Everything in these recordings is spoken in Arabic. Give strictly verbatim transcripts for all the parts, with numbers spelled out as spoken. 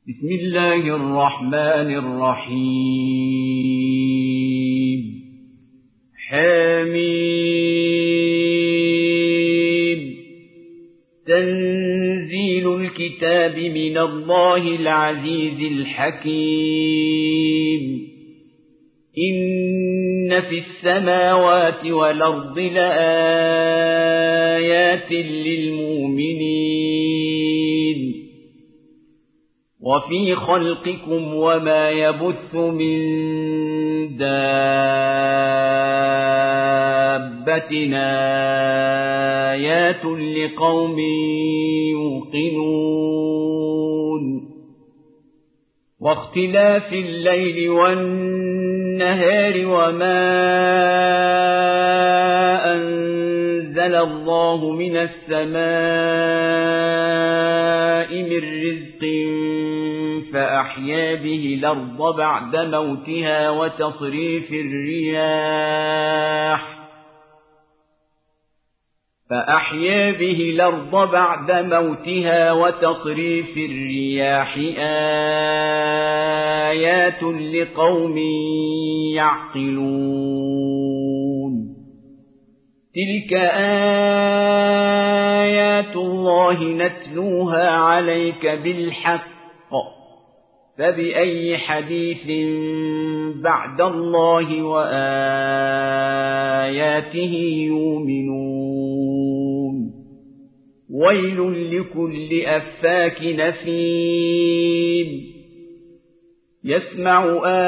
بسم الله الرحمن الرحيم. حميم. تنزيل الكتاب من الله العزيز الحكيم. إن في السماوات والأرض لآيات للمؤمنين وفي خلقكم وما يبث من دابة آيات لقوم يوقنون. واختلاف الليل والنهار وما أنزل الله من السماء من رزق فأحيا به الأرض بعد موتها وتصريف الرياح فأحيا به الأرض بعد موتها وتصريف الرياح آيات لقوم يعقلون. تلك آيات الله نتلوها عليك بالحق فبأي حديث بعد الله وآياته يؤمنون. ويل لكل أفاك نثيم يسمع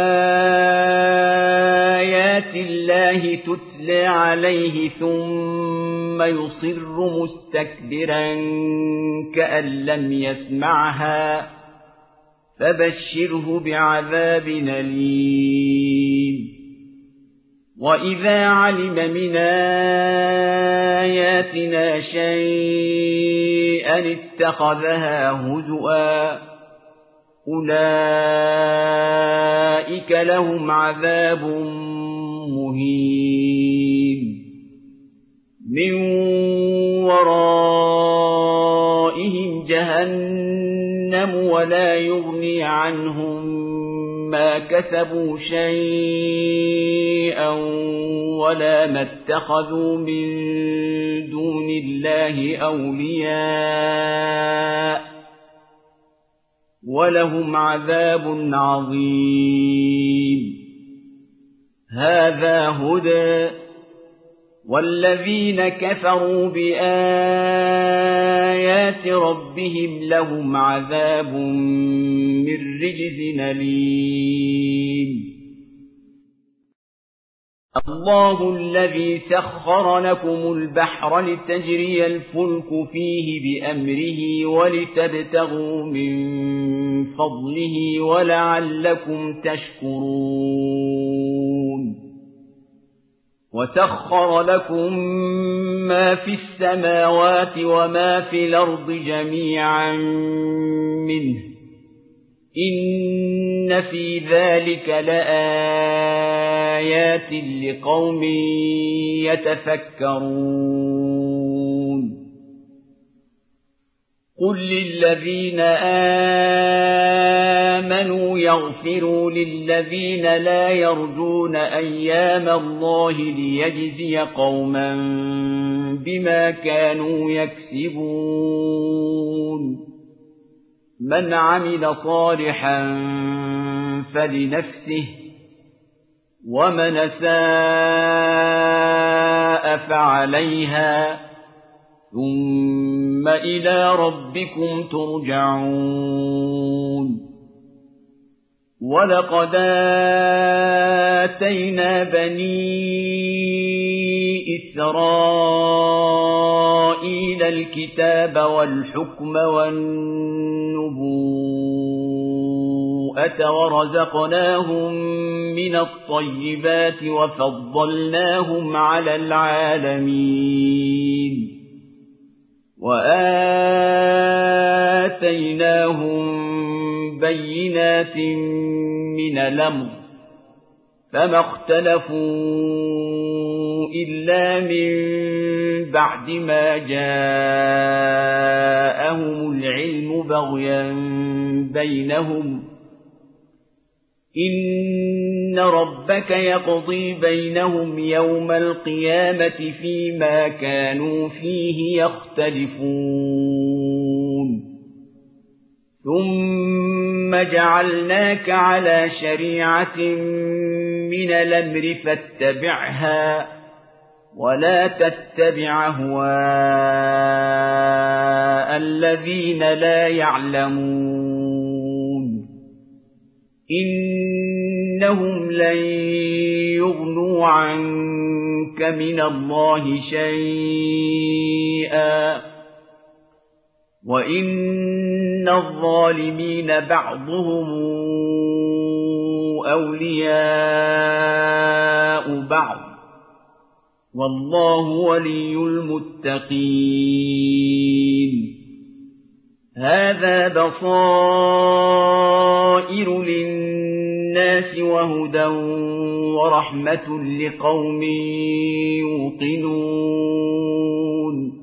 آيات الله تتلى عليه ثم يصر مستكبرا كأن لم يسمعها فبشره بعذاب أليم. وإذا علم من آياتنا شيئا اتخذها هزؤا أولئك لهم عذاب مهين من ورائهم جهنم ولا يغني عنهم ما كسبوا شيئا ولا ما اتخذوا من دون الله أولياء ولهم عذاب عظيم. هذا هدى والذين كفروا بآيات ربهم لهم عذاب من رجز أليم. الله الذي سخر لكم البحر لتجري الفلك فيه بأمره ولتبتغوا من فضله ولعلكم تشكرون. وسخر لكم ما في السماوات وما في الأرض جميعا منه إن في ذلك لآيات لقوم يتفكرون. قل للذين آمنوا يغفروا للذين لا يرجون أيام الله ليجزي قوما بما كانوا يكسبون. من عمل صالحا فلنفسه ومن أساء فعليها ثم إلى ربكم ترجعون. ولقد آتينا بني إسرائيل الكتاب والحكم والنبوءة ورزقناهم من الطيبات وفضلناهم على العالمين وآتيناهم بينات من الأمر فما اختلفوا إلا من بعد ما جاءهم العلم بغيا بينهم إن ربك يقضي بينهم يوم القيامة فيما كانوا فيه يختلفون ثم جعلناك على شريعة من الأمر فاتبعها ولا تتبع أهواء الذين لا يعلمون إنهم لن يغنوا عنك من الله شيئا وإن الظالمين بعضهم أولياء بعض والله ولي المتقين هذا بصائر للناس وهدى ورحمة لقوم يوقنون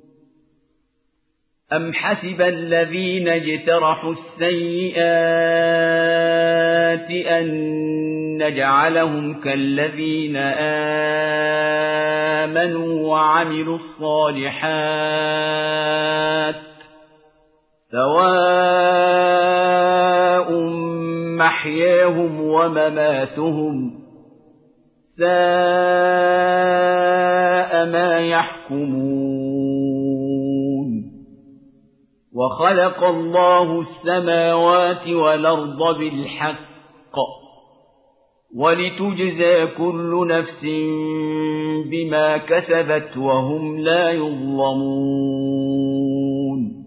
أم حسب الذين اجترحوا السيئات أن نجعلهم كالذين آمنوا وعملوا الصالحات سواء محياهم ومماتهم ساء ما يحكمون وخلق الله السماوات والأرض بالحق ولتجزى كل نفس بما كسبت وهم لا يظلمون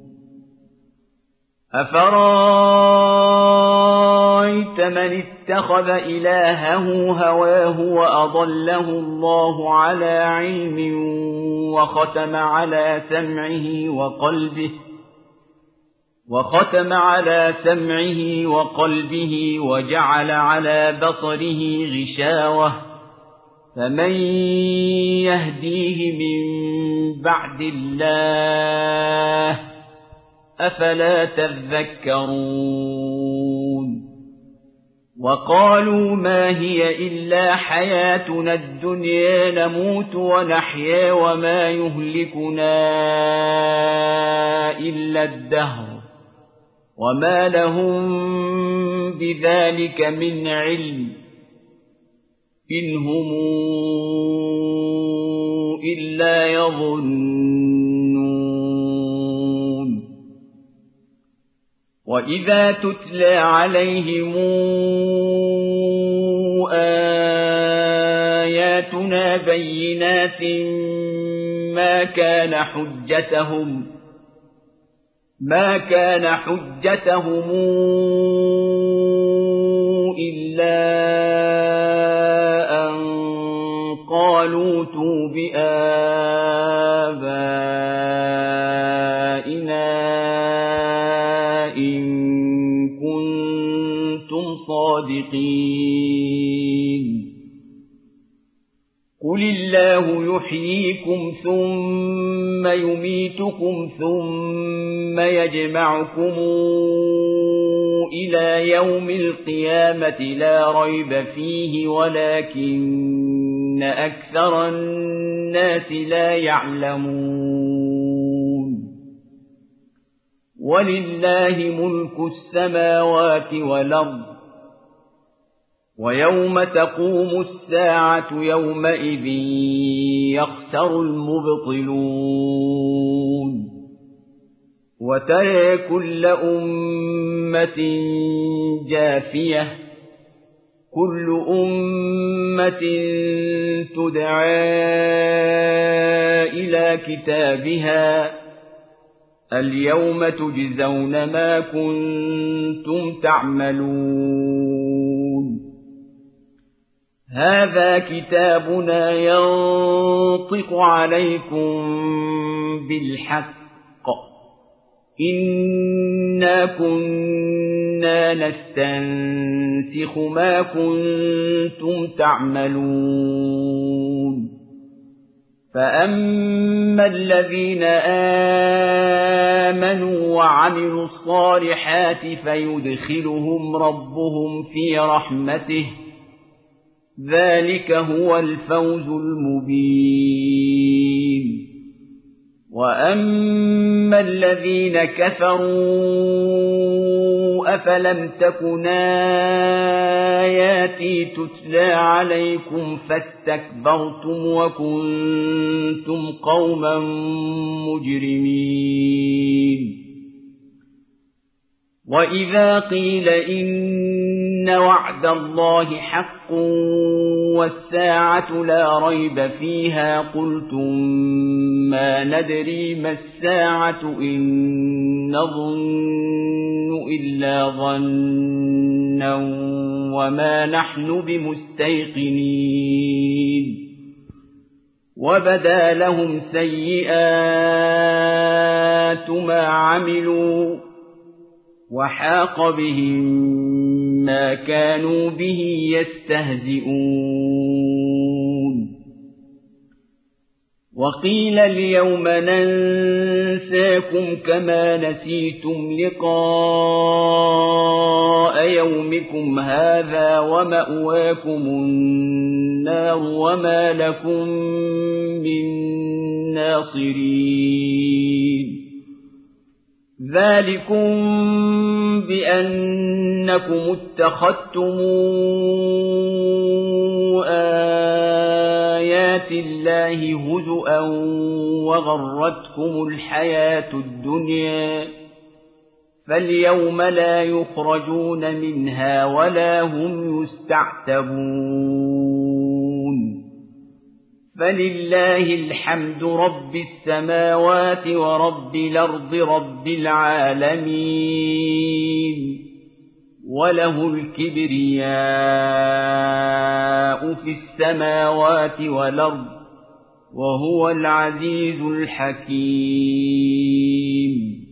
أفرأيت من اتخذ إلهه هواه وأضله الله على علم وختم على سمعه وقلبه وختم على سمعه وقلبه وجعل على بصره غشاوة فمن يهديه من بعد الله أفلا تذكرون وقالوا ما هي إلا حياتنا الدنيا نموت ونحيا وما يهلكنا إلا الدهر وما لهم بذلك من علم إن هم إلا يظنون وإذا تتلى عليهم آياتنا بينات ما كان حجتهم ما كان حجتهم إلا أن قالوا ائتوا بآبائنا إن كنتم صادقين قل الله يحييكم ثم يميتكم ثم يجمعكم إلى يوم القيامة لا ريب فيه ولكن أكثر الناس لا يعلمون ولله ملك السماوات والأرض ويوم تقوم الساعة يومئذ يخسر المبطلون وترى كل أمة جاثية كل أمة تدعى إلى كتابها اليوم تجزون ما كنتم تعملون هذا كتابنا ينطق عليكم بالحق إنا كنا نستنسخ ما كنتم تعملون فأما الذين آمنوا وعملوا الصالحات فيدخلهم ربهم في رحمته ذلك هو الفوز المبين وأما الذين كفروا أفلم تكن آياتي تتلى عليكم فاستكبرتم وكنتم قوما مجرمين وإذا قيل إن وعد الله حق والساعة لا ريب فيها قلتم ما ندري ما الساعة إن نظن إلا ظنا وما نحن بمستيقنين وبدا لهم سيئات ما عملوا وحاق بهم ما كانوا به يستهزئون وقيل اليوم ننساكم كما نسيتم لقاء يومكم هذا ومأواكم النار وما لكم من ناصرين ذلكم بأنكم اتخذتم آيات الله هزؤا وغرتكم الحياة الدنيا فاليوم لا يخرجون منها ولا هم يستعتبون فلله الحمد رب السماوات ورب الأرض رب العالمين وله الكبرياء في السماوات والأرض وهو العزيز الحكيم